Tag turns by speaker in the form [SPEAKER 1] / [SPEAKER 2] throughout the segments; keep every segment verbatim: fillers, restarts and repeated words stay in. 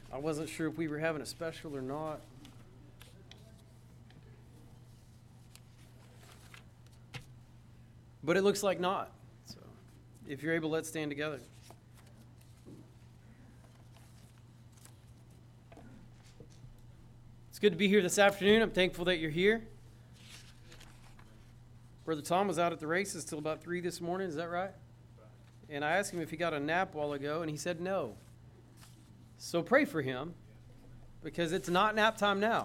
[SPEAKER 1] I wasn't sure if we were having a special or not. But it looks like not. So if you're able, let's stand together. It's good to be here this afternoon. I'm thankful that you're here. Brother Tom was out at the races till about three this morning. Is that right? And I asked him if he got a nap a while ago, and he said no. So pray for him, because it's not nap time now.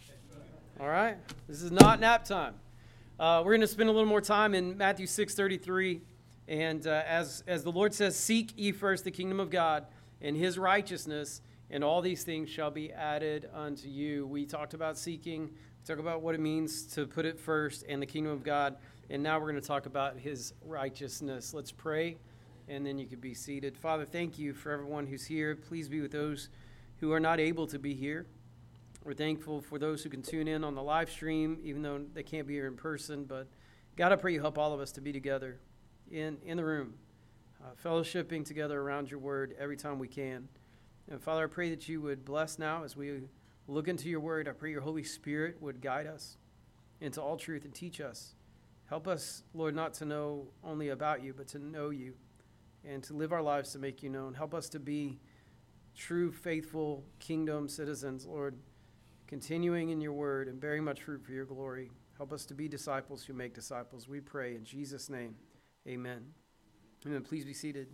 [SPEAKER 1] All right? This is not nap time. Uh, we're going to spend a little more time in Matthew six thirty-three. And uh, as, as the Lord says, seek ye first the kingdom of God and his righteousness, and all these things shall be added unto you. We talked about seeking. We talked about what it means to put it first and the kingdom of God. And now we're going to talk about his righteousness. Let's pray, and then you can be seated. Father, thank you for everyone who's here. Please be with those who are not able to be here. We're thankful for those who can tune in on the live stream, even though they can't be here in person. But God, I pray you help all of us to be together in, in the room, uh, fellowshipping together around your word every time we can. And Father, I pray that you would bless now as we look into your word. I pray your Holy Spirit would guide us into all truth and teach us. Help us, Lord, not to know only about you, but to know you and to live our lives to make you known. Help us to be true, faithful kingdom citizens, Lord, continuing in your word and bearing much fruit for your glory. Help us to be disciples who make disciples. We pray in Jesus' name. Amen. Amen. Please be seated.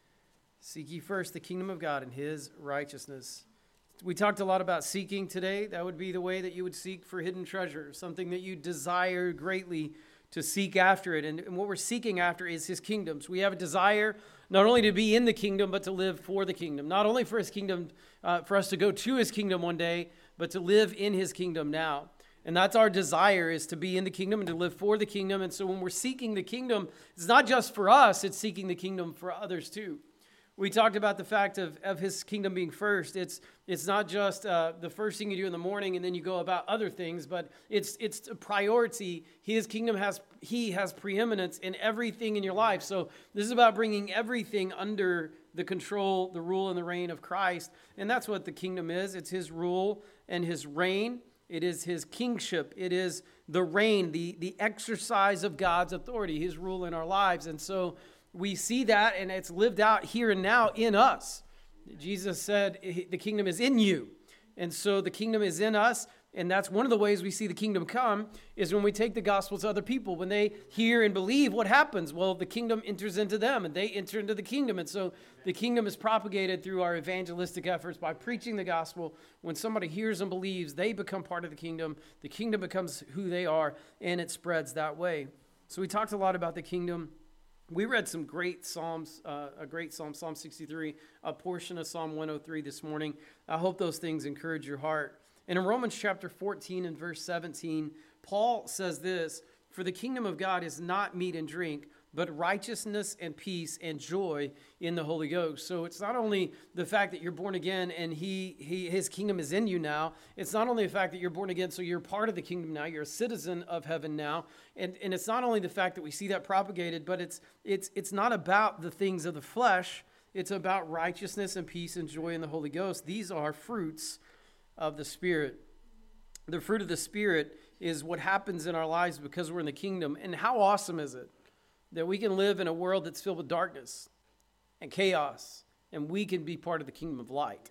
[SPEAKER 1] Seek ye first the kingdom of God and his righteousness. We talked a lot about seeking today. That would be the way that you would seek for hidden treasure, something that you desire greatly to seek after it. And, and what we're seeking after is his kingdom. So we have a desire not only to be in the kingdom, but to live for the kingdom. Not only for his kingdom, uh, for us to go to his kingdom one day, but to live in his kingdom now. And that's our desire, is to be in the kingdom and to live for the kingdom. And so when we're seeking the kingdom, it's not just for us, it's seeking the kingdom for others too. We talked about the fact of, of his kingdom being first. It's it's not just uh, the first thing you do in the morning and then you go about other things, but it's it's a priority. His kingdom has, he has preeminence in everything in your life. So this is about bringing everything under the control, the rule, and the reign of Christ. And that's what the kingdom is. It's his rule and his reign. It is his kingship. It is the reign, the, the exercise of God's authority, his rule in our lives. And so we see that, and it's lived out here and now in us. Jesus said the kingdom is in you. And so the kingdom is in us, and that's one of the ways we see the kingdom come, is when we take the gospel to other people. When they hear and believe, what happens? Well, the kingdom enters into them, and they enter into the kingdom. And so the kingdom is propagated through our evangelistic efforts by preaching the gospel. When somebody hears and believes, they become part of the kingdom. The kingdom becomes who they are, and it spreads that way. So we talked a lot about the kingdom. We read some great Psalms, uh, a great Psalm, Psalm sixty-three, a portion of Psalm one oh three this morning. I hope those things encourage your heart. And in Romans chapter fourteen and verse seventeen, Paul says this: "For the kingdom of God is not meat and drink, but righteousness and peace and joy in the Holy Ghost." So it's not only the fact that you're born again and he, he his kingdom is in you now. It's not only the fact that you're born again, so you're part of the kingdom now. You're a citizen of heaven now. And, and it's not only the fact that we see that propagated, but it's it's it's not about the things of the flesh. It's about righteousness and peace and joy in the Holy Ghost. These are fruits of the Spirit. The fruit of the Spirit is what happens in our lives because we're in the kingdom. And how awesome is it that we can live in a world that's filled with darkness and chaos, and we can be part of the kingdom of light?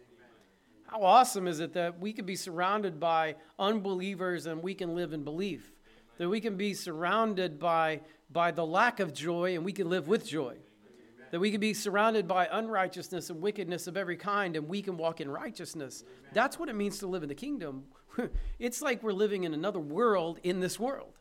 [SPEAKER 1] How awesome is it that we can be surrounded by unbelievers and we can live in belief? That we can be surrounded by, by the lack of joy and we can live with joy? That we can be surrounded by unrighteousness and wickedness of every kind and we can walk in righteousness? That's what it means to live in the kingdom. It's like we're living in another world in this world.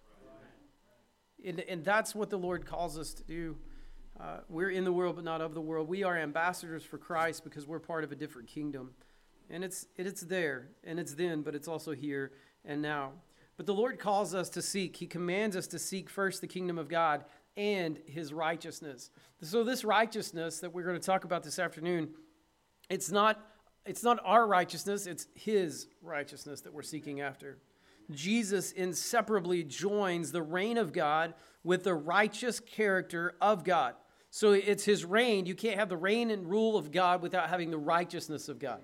[SPEAKER 1] And, and that's what the Lord calls us to do. Uh, we're in the world, but not of the world. We are ambassadors for Christ because we're part of a different kingdom. And it's it, it's there, and it's then, but it's also here and now. But the Lord calls us to seek. He commands us to seek first the kingdom of God and his righteousness. So this righteousness that we're going to talk about this afternoon, it's not, it's not our righteousness, it's his righteousness that we're seeking after. Jesus inseparably joins the reign of God with the righteous character of God. So it's his reign. You can't have the reign and rule of God without having the righteousness of God.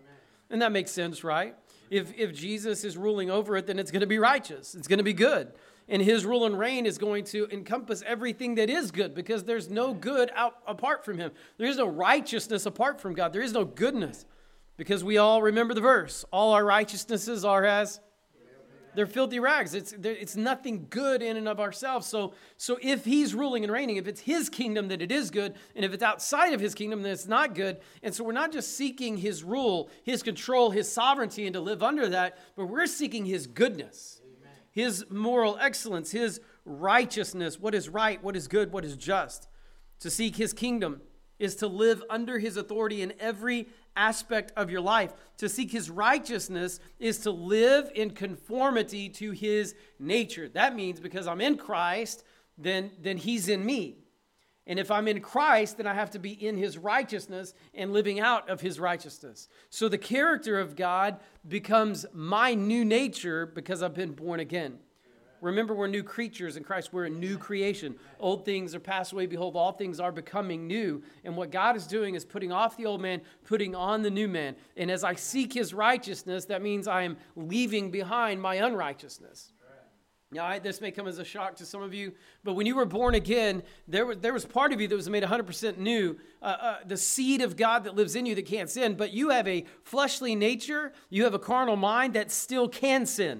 [SPEAKER 1] And that makes sense, right? If if Jesus is ruling over it, then it's going to be righteous. It's going to be good. And his rule and reign is going to encompass everything that is good, because there's no good out apart from him. There is no righteousness apart from God. There is no goodness, because we all remember the verse. All our righteousnesses are as they're filthy rags. It's it's nothing good in and of ourselves. So so if he's ruling and reigning, if it's his kingdom, then it is good. And if it's outside of his kingdom, then it's not good. And so we're not just seeking his rule, his control, his sovereignty, and to live under that, but we're seeking his goodness. His moral excellence, his righteousness, what is right, what is good, what is just. To seek his kingdom is to live under his authority in every aspect of your life. To seek his righteousness is to live in conformity to his nature. That means because I'm in Christ, then, then he's in me. And if I'm in Christ, then I have to be in his righteousness and living out of his righteousness. So the character of God becomes my new nature because I've been born again. Remember, we're new creatures in Christ. We're a new creation. Old things are passed away. Behold, all things are becoming new. And what God is doing is putting off the old man, putting on the new man. And as I seek his righteousness, that means I am leaving behind my unrighteousness. Now, I, this may come as a shock to some of you, but when you were born again, there was, there was part of you that was made one hundred percent new, uh, uh, the seed of God that lives in you that can't sin, but you have a fleshly nature, you have a carnal mind that still can sin.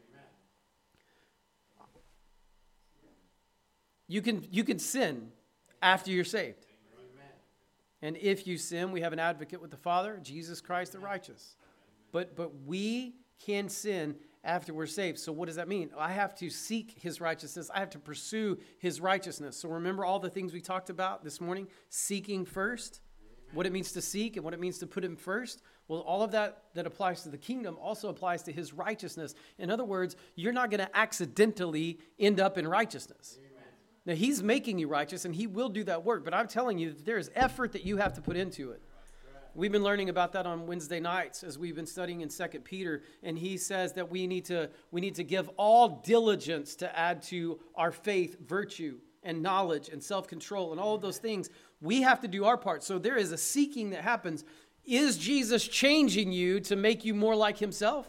[SPEAKER 1] You can, you can sin after you're saved. And if you sin, we have an advocate with the Father, Jesus Christ the righteous. But, but we can sin after we're saved. So what does that mean? I have to seek his righteousness. I have to pursue his righteousness. So remember all the things we talked about this morning? Seeking first, what it means to seek and what it means to put him first. Well, all of that that applies to the kingdom also applies to his righteousness. In other words, you're not going to accidentally end up in righteousness. Now, he's making you righteous, and he will do that work. But I'm telling you, there is effort that you have to put into it. We've been learning about that on Wednesday nights as we've been studying in Second Peter, and he says that we need to we need to give all diligence to add to our faith virtue and knowledge and self-control and all of those things. We have to do our part. So there is a seeking that happens. Is Jesus changing you to make you more like himself?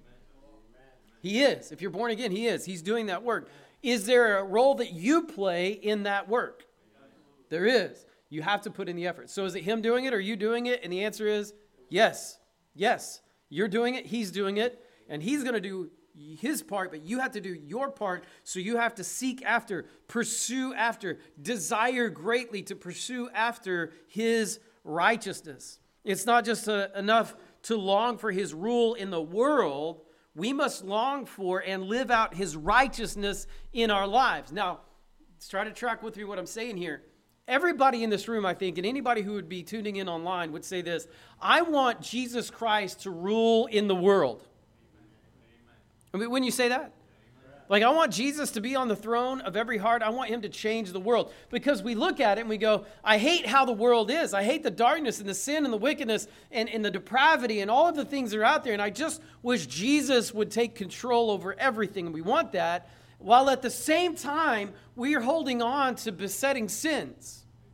[SPEAKER 1] He is. If you're born again, he is. He's doing that work. Is there a role that you play in that work? There is. You have to put in the effort. So is it him doing it or are you doing it? And the answer is yes. Yes. You're doing it. He's doing it. And he's going to do his part, but you have to do your part. So you have to seek after, pursue after, desire greatly to pursue after his righteousness. It's not just a, enough to long for his rule in the world. We must long for and live out his righteousness in our lives. Now, let's try to track with me what I'm saying here. Everybody in this room, I think, and anybody who would be tuning in online would say this: I want Jesus Christ to rule in the world. I mean, wouldn't you say that? Like, I want Jesus to be on the throne of every heart. I want him to change the world. Because we look at it and we go, I hate how the world is. I hate the darkness and the sin and the wickedness and, and the depravity and all of the things that are out there. And I just wish Jesus would take control over everything. And we want that. While at the same time, we are holding on to besetting sins.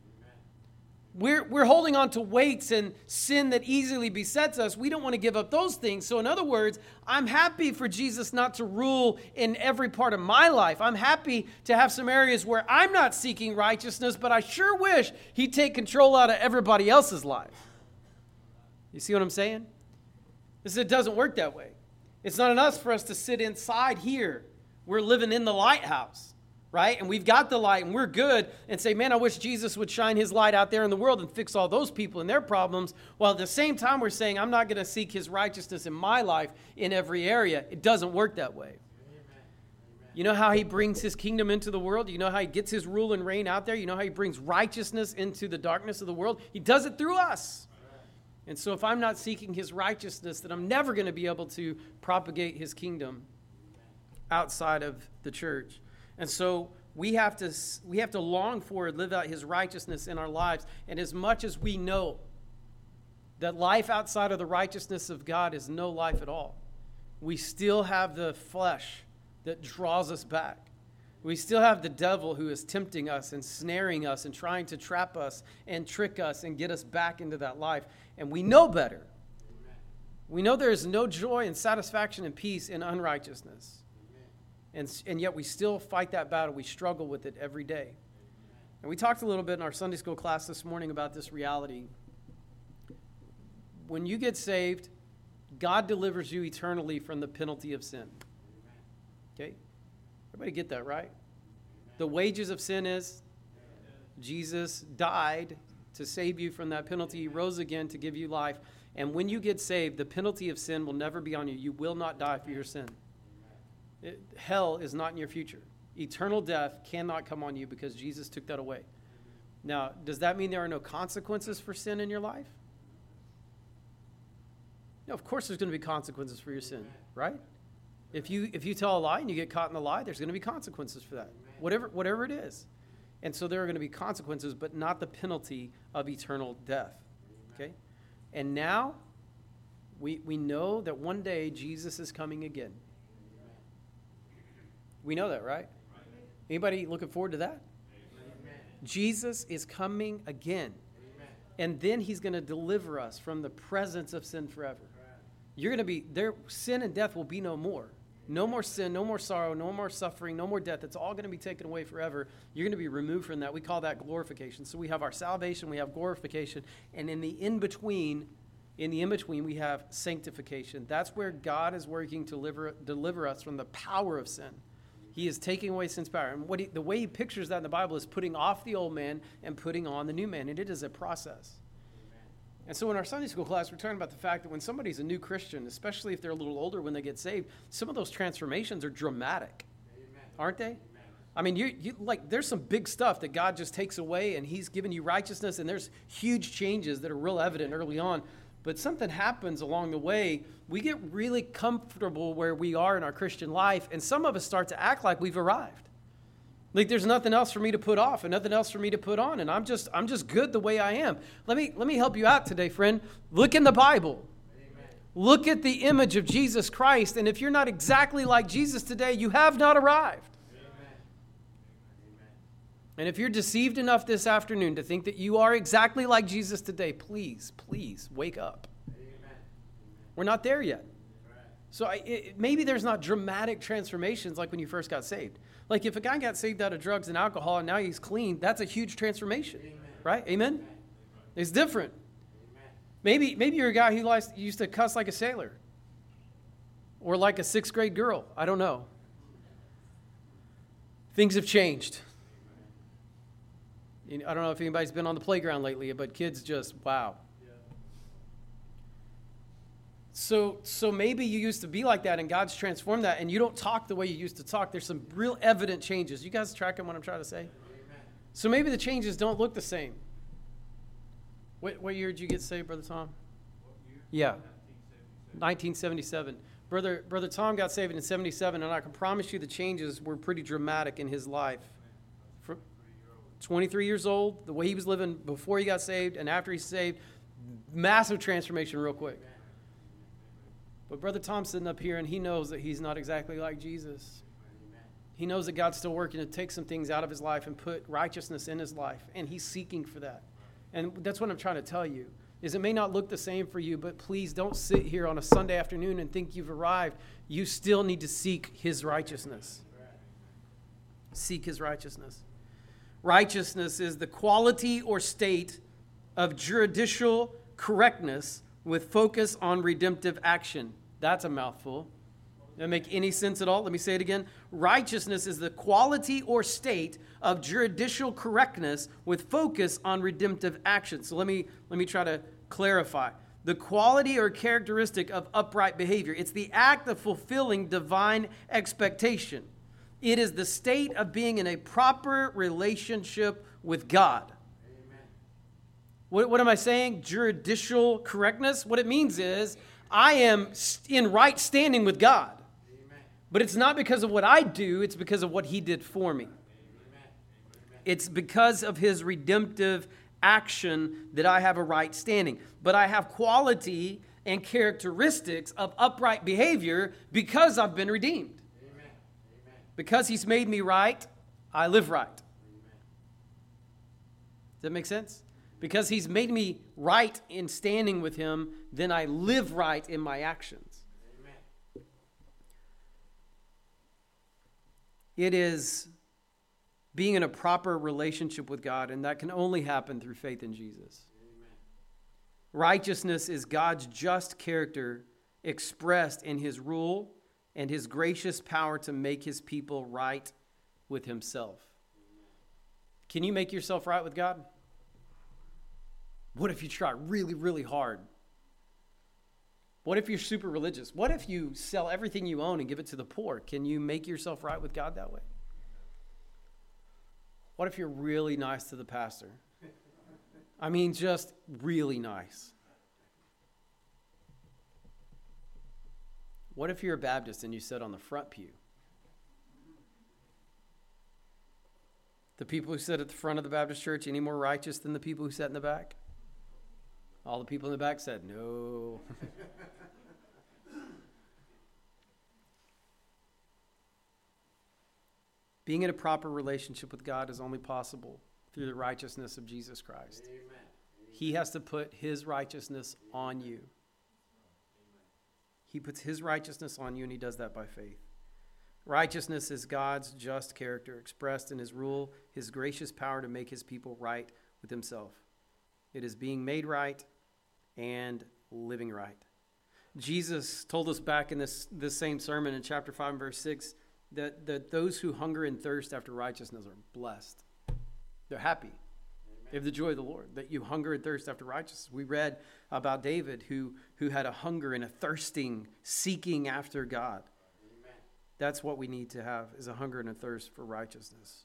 [SPEAKER 1] We're, we're holding on to weights and sin that easily besets us. We don't want to give up those things. So in other words, I'm happy for Jesus not to rule in every part of my life. I'm happy to have some areas where I'm not seeking righteousness, but I sure wish he'd take control out of everybody else's life. You see what I'm saying? This, it doesn't work that way. It's not enough for us to sit inside here. We're living in the lighthouse. Right? And we've got the light and we're good and say, man, I wish Jesus would shine his light out there in the world and fix all those people and their problems. While at the same time, we're saying, I'm not going to seek his righteousness in my life in every area. It doesn't work that way. Amen. You know how he brings his kingdom into the world? You know how he gets his rule and reign out there? You know how he brings righteousness into the darkness of the world? He does it through us. And so if I'm not seeking his righteousness, then I'm never going to be able to propagate his kingdom outside of the church. And so we have to we have to long for and live out his righteousness in our lives. And as much as we know that life outside of the righteousness of God is no life at all, we still have the flesh that draws us back. We still have the devil who is tempting us and snaring us and trying to trap us and trick us and get us back into that life. And we know better. We know there is no joy and satisfaction and peace in unrighteousness. And, and yet we still fight that battle. We struggle with it every day. And we talked a little bit in our Sunday school class this morning about this reality. When you get saved, God delivers you eternally from the penalty of sin. Okay? Everybody get that, right? The wages of sin is Jesus died to save you from that penalty. He rose again to give you life. And when you get saved, the penalty of sin will never be on you. You will not die for your sin. It, hell is not in your future. Eternal death cannot come on you because Jesus took that away. Now, does that mean there are no consequences for sin in your life? No, of course there's going to be consequences for your sin, right? If you if you tell a lie and you get caught in the lie, there's going to be consequences for that, whatever whatever it is. And so there are going to be consequences, but not the penalty of eternal death. Okay? And now we we know that one day Jesus is coming again. We know that, right? Anybody looking forward to that? Jesus is coming again. And then he's going to deliver us from the presence of sin forever. You're going to be there. Sin and death will be no more. No more sin, no more sorrow, no more suffering, no more death. It's all going to be taken away forever. You're going to be removed from that. We call that glorification. So we have our salvation, we have glorification, and in the in-between, in the in-between, we have sanctification. That's where God is working to deliver, deliver us from the power of sin. He is taking away sin's power. And what he, the way he pictures that in the Bible is putting off the old man and putting on the new man. And it is a process. Amen. And so in our Sunday school class, we're talking about the fact that when somebody's a new Christian, especially if they're a little older when they get saved, some of those transformations are dramatic. Amen. Aren't they? Amen. I mean, you, you like there's some big stuff that God just takes away, and he's given you righteousness, and there's huge changes that are real evident early on. But something happens along the way. We get really comfortable where we are in our Christian life, and some of us start to act like we've arrived. Like there's nothing else for me to put off and nothing else for me to put on, and I'm just I'm just good the way I am. Let me let me help you out today, friend. Look in the Bible. Amen. Look at the image of Jesus Christ, and if you're not exactly like Jesus today, you have not arrived. And if you're deceived enough this afternoon to think that you are exactly like Jesus today, please, please wake up. Amen. We're not there yet. Right. So I, it, maybe there's not dramatic transformations like when you first got saved. Like if a guy got saved out of drugs and alcohol and now he's clean, that's a huge transformation. Amen. Right? Amen? Amen? It's different. Amen. Maybe, maybe you're a guy who likes, used to cuss like a sailor or like a sixth grade girl. I don't know. Things have changed. I don't know if anybody's been on the playground lately, but kids just, wow. Yeah. So so maybe you used to be like that, and God's transformed that, and you don't talk the way you used to talk. There's some real evident changes. You guys tracking what I'm trying to say? Amen. So maybe the changes don't look the same. What, what year did you get saved, Brother Tom? What year? Yeah. nineteen seventy-seven. Brother, Brother Tom got saved in seventy-seven, and I can promise you the changes were pretty dramatic in his life. For, twenty-three years old, the way he was living before he got saved and after he's saved, massive transformation real quick. But Brother Tom's sitting up here and he knows that he's not exactly like Jesus. He knows that God's still working to take some things out of his life and put righteousness in his life, and he's seeking for that. And that's what I'm trying to tell you, is it may not look the same for you, but please don't sit here on a Sunday afternoon and think you've arrived. You still need to seek his righteousness. Seek his righteousness. Righteousness is the quality or state of judicial correctness with focus on redemptive action. That's a mouthful. Does that make any sense at all? Let me say it again. Righteousness is the quality or state of judicial correctness with focus on redemptive action. So let me let me try to clarify. The quality or characteristic of upright behavior. It's the act of fulfilling divine expectation. It is the state of being in a proper relationship with God. Amen. What, what am I saying? Judicial correctness? What it means is I am in right standing with God. Amen. But it's not because of what I do. It's because of what he did for me. Amen. It's because of his redemptive action that I have a right standing. But I have quality and characteristics of upright behavior because I've been redeemed. Because he's made me right, I live right. Does that make sense? Because he's made me right in standing with him, then I live right in my actions. Amen. It is being in a proper relationship with God, and that can only happen through faith in Jesus. Amen. Righteousness is God's just character expressed in his rule and his gracious power to make his people right with himself. Amen. Can you make yourself right with God? What if you try really, really hard? What if you're super religious? What if you sell everything you own and give it to the poor? Can you make yourself right with God that way? What if you're really nice to the pastor? I mean, just really nice. What if you're a Baptist and you sit on the front pew? The people who sit at the front of the Baptist church any more righteous than the people who sat in the back? All the people in the back said, no. Being in a proper relationship with God is only possible through the righteousness of Jesus Christ. Amen. He has to put his righteousness on you. He puts his righteousness on you, and he does that by faith. Righteousness is God's just character expressed in his rule, his gracious power to make his people right with himself. It is being made right and living right. Jesus told us back in this, this same sermon in chapter five and verse six that, that those who hunger and thirst after righteousness are blessed. They're happy. Amen. They have the joy of the Lord, that you hunger and thirst after righteousness. We read about David who, who had a hunger and a thirsting, seeking after God. Amen. That's what we need to have, is a hunger and a thirst for righteousness.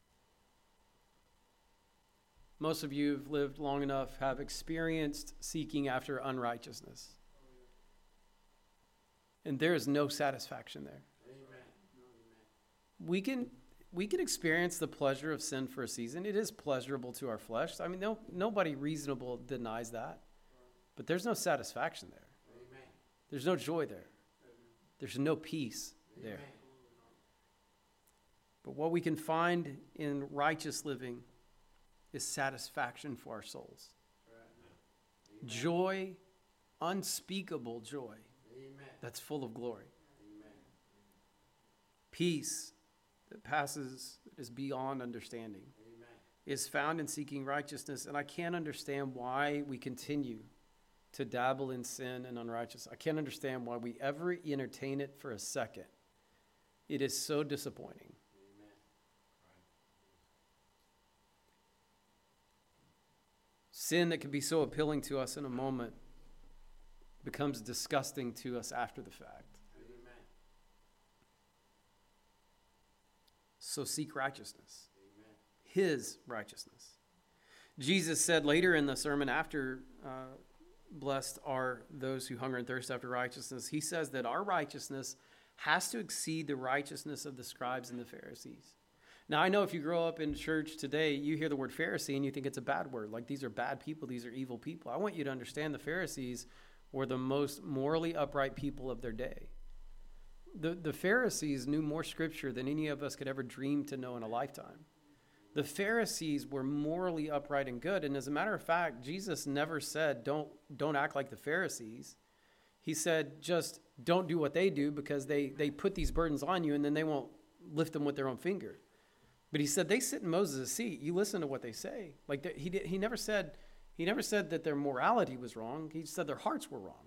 [SPEAKER 1] Most of you who've lived long enough have experienced seeking after unrighteousness. And there is no satisfaction there. Amen. We can we can experience the pleasure of sin for a season. It is pleasurable to our flesh. I mean, no, nobody reasonable denies that. But there's no satisfaction there. Amen. There's no joy there. There's no peace there. Amen. But what we can find in righteous living is satisfaction for our souls. Amen. Joy, unspeakable joy. Amen. That's full of glory. Amen. Peace that passes, is beyond understanding. Amen. Is found in seeking righteousness. And I can't understand why we continue to dabble in sin and unrighteousness. I can't understand why we ever entertain it for a second. It is so disappointing. Sin that can be so appealing to us in a moment becomes disgusting to us after the fact. Amen. So seek righteousness. Amen. His righteousness. Jesus said later in the sermon after, uh, blessed are those who hunger and thirst after righteousness, he says that our righteousness has to exceed the righteousness of the scribes and the Pharisees. Now, I know if you grow up in church today, you hear the word Pharisee and you think it's a bad word. Like, these are bad people. These are evil people. I want you to understand the Pharisees were the most morally upright people of their day. The, the Pharisees knew more scripture than any of us could ever dream to know in a lifetime. The Pharisees were morally upright and good. And as a matter of fact, Jesus never said, don't, don't act like the Pharisees. He said, just don't do what they do, because they, they put these burdens on you and then they won't lift them with their own finger. But he said, they sit in Moses' seat. You listen to what they say. Like the, he did, he never said, he never said that their morality was wrong. He said their hearts were wrong.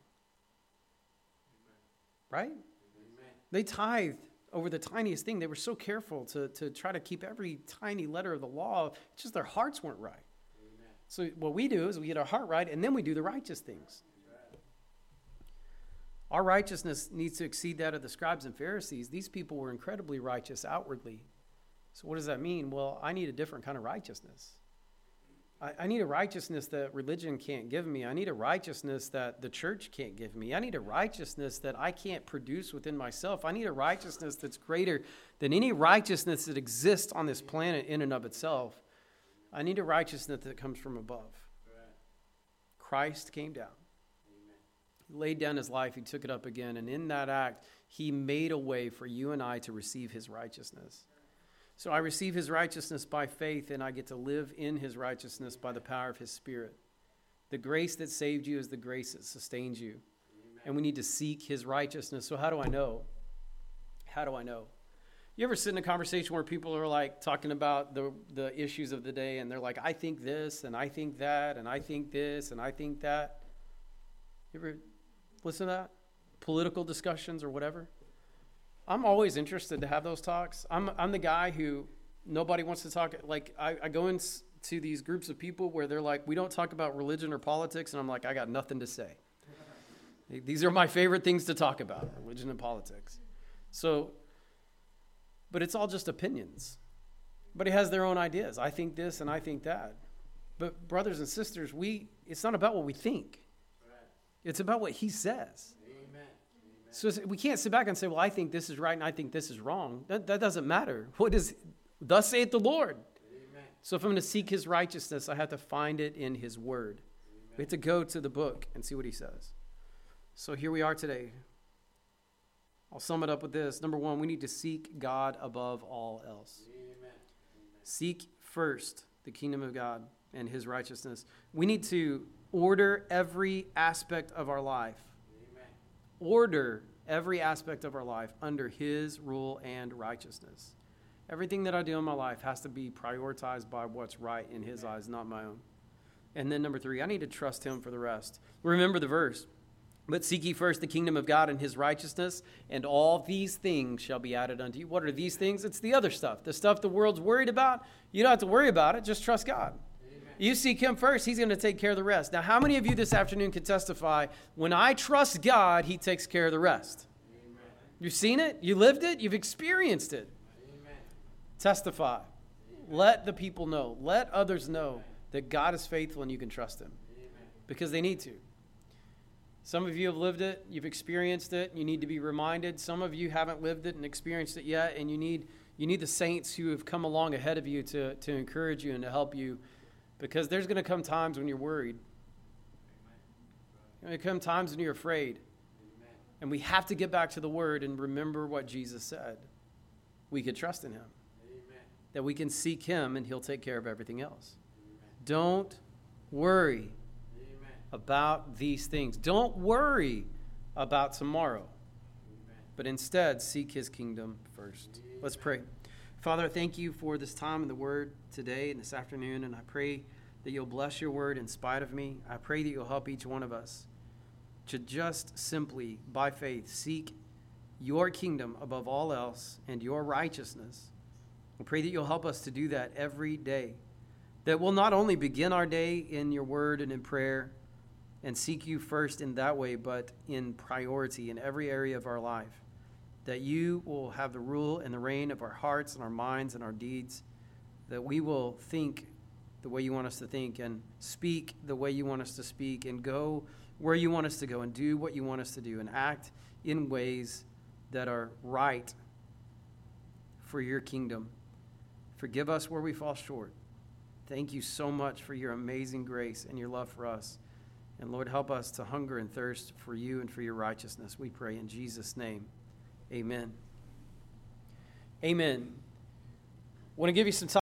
[SPEAKER 1] Amen. Right? Amen. They tithed over the tiniest thing. They were so careful to, to try to keep every tiny letter of the law. It's just their hearts weren't right. Amen. So what we do is we get our heart right, and then we do the righteous things. Amen. Our righteousness needs to exceed that of the scribes and Pharisees. These people were incredibly righteous outwardly. So what does that mean? Well, I need a different kind of righteousness. I, I need a righteousness that religion can't give me. I need a righteousness that the church can't give me. I need a righteousness that I can't produce within myself. I need a righteousness that's greater than any righteousness that exists on this planet in and of itself. I need a righteousness that comes from above. Christ came down. He laid down his life. He took it up again. And in that act, he made a way for you and I to receive his righteousness. So I receive his righteousness by faith, and I get to live in his righteousness by the power of his Spirit. The grace that saved you is the grace that sustains you. Amen. And we need to seek his righteousness. So how do I know? How do I know? You ever sit in a conversation where people are like talking about the, the issues of the day, and they're like, I think this, and I think that, and I think this, and I think that? You ever listen to that? Political discussions or whatever? I'm always interested to have those talks. I'm I'm the guy who nobody wants to talk. Like, I, I go into these groups of people where they're like, we don't talk about religion or politics, and I'm like, I got nothing to say. These are my favorite things to talk about, religion and politics. So, but it's all just opinions. But he has their own ideas. I think this and I think that. But brothers and sisters, we it's not about what we think. It's about what he says. Amen. So we can't sit back and say, well, I think this is right and I think this is wrong. That, that doesn't matter. What is, thus saith the Lord. Amen. So if I'm going to seek his righteousness, I have to find it in his word. Amen. We have to go to the book and see what he says. So here we are today. I'll sum it up with this. Number one, we need to seek God above all else. Amen. Amen. Seek first the kingdom of God and his righteousness. We need to order every aspect of our life. Amen. Order every aspect of our life under his rule and righteousness. Everything that I do in my life has to be prioritized by what's right in his eyes, not my own. And then number three, I need to trust him for the rest. Remember the verse. But seek ye first the kingdom of God and his righteousness, and all these things shall be added unto you. What are these things? It's the other stuff. The stuff the world's worried about. You don't have to worry about it. Just trust God. Amen. You seek him first. He's going to take care of the rest. Now, how many of you this afternoon can testify, when I trust God, he takes care of the rest? Amen. You've seen it? You lived it? You've experienced it. Amen. Testify. Amen. Let the people know. Let others know that God is faithful and you can trust him. Amen. Because they need to. Some of you have lived it, you've experienced it, you need to be reminded. Some of you haven't lived it and experienced it yet, and you need you need the saints who have come along ahead of you to, to encourage you and to help you, because there's going to come times when you're worried. There's going to come times when you're afraid. And we have to get back to the Word and remember what Jesus said. We could trust in him. Amen. That we can seek him and he'll take care of everything else. Amen. Don't worry about these things. Don't worry about tomorrow, Amen. But instead seek his kingdom first. Amen. Let's pray. Father, thank you for this time in the Word today and this afternoon, and I pray that you'll bless your Word in spite of me. I pray that you'll help each one of us to just simply, by faith, seek your kingdom above all else and your righteousness. I pray that you'll help us to do that every day, that we'll not only begin our day in your Word and in prayer, and seek you first in that way, but in priority in every area of our life. That you will have the rule and the reign of our hearts and our minds and our deeds. That we will think the way you want us to think and speak the way you want us to speak and go where you want us to go and do what you want us to do and act in ways that are right for your kingdom. Forgive us where we fall short. Thank you so much for your amazing grace and your love for us. And Lord, help us to hunger and thirst for you and for your righteousness. We pray in Jesus' name. Amen. Amen. I want to give you some time.